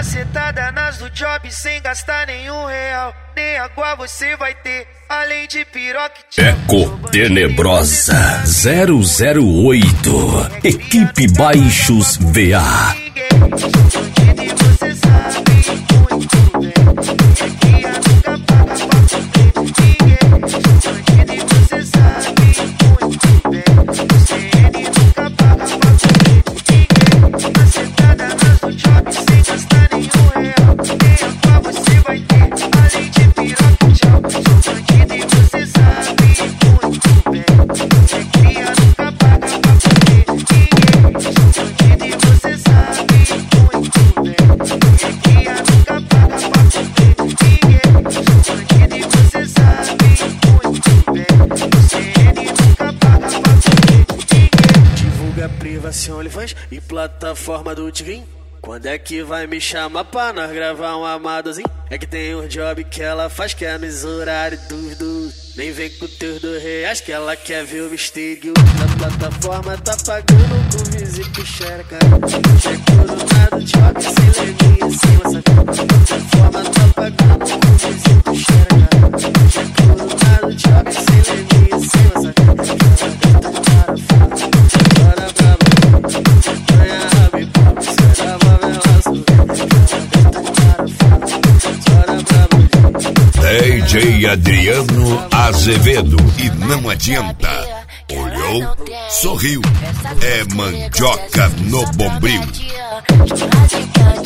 Macetada nas do job sem gastar nenhum real. Nem água você vai ter, além de piroca. Eco Tenebrosa 008 Equipe Baixos VA. Privação OnlyFans e plataforma do Tigrin. Quando é que vai me chamar pra nós gravar um amadozinho? É que tem um job que ela faz que é nos horários dos. Nem vem com teus R$2 que ela quer ver o mistério. A plataforma tá pagando com visita xereca. Checo do nada, job sem leninha, sem maçã. A plataforma tá pagando com visita xereca. Checo do nada, job sem leninha, sem maçã. DJ Adriano Azevedo. E não adianta. Olhou, sorriu. É mandioca no bombril.